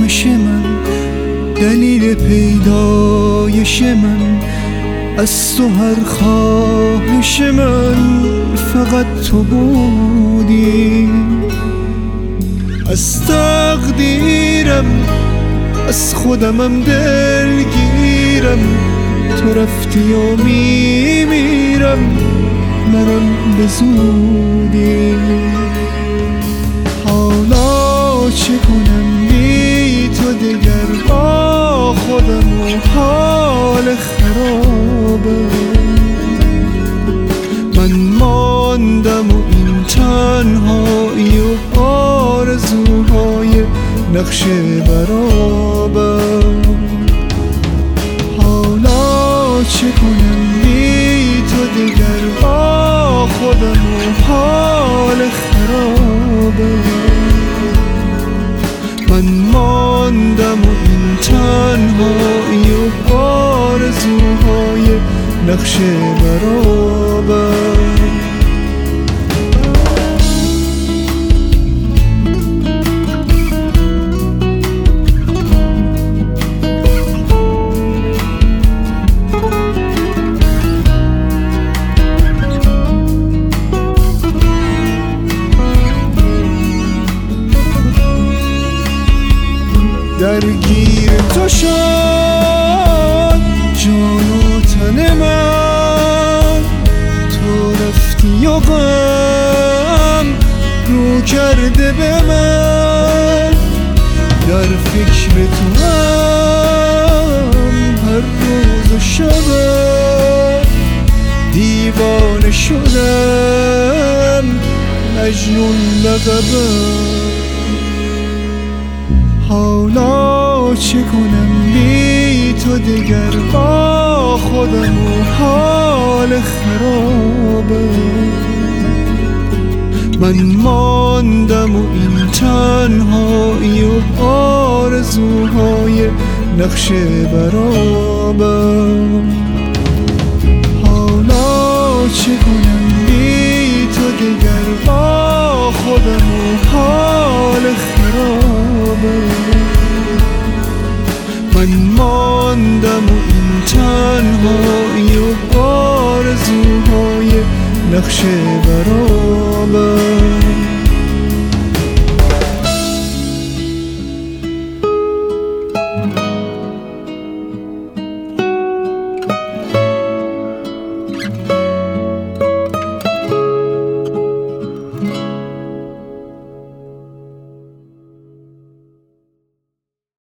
خواهش من، دلیل پیدایش من، از تو هر خواهش من فقط تو بودی. از تقدیرم از خودمم دلگیرم، تو رفتی و میمیرم منم به زودی. حالا چه کنم بی تو دیگر با خودم و حال خرابه. من ماندم و این تنهایی و آرزوهای نقش برابر. حالا چه کنم بی تو دیگر با خودم و حال خرابه. من ماندم و این تنهایی و آرزوهای نقش برابر. درگیر تو شد جان و تن من، تو رفتی و غم رو کرده به من. در فکر تو هم هر روز و شب دیوانه شدم، مجنون لقبم. حالا چه کنم بی تو دیگر با خودم و حال خرابه. من ماندم و این تنهایی و آرزوهای نقش برابر. حالا چه کنم بی تو دیگر با خودم و حال خرابه. من ماندم و این تنهایی و آرزوهای نقش برابر.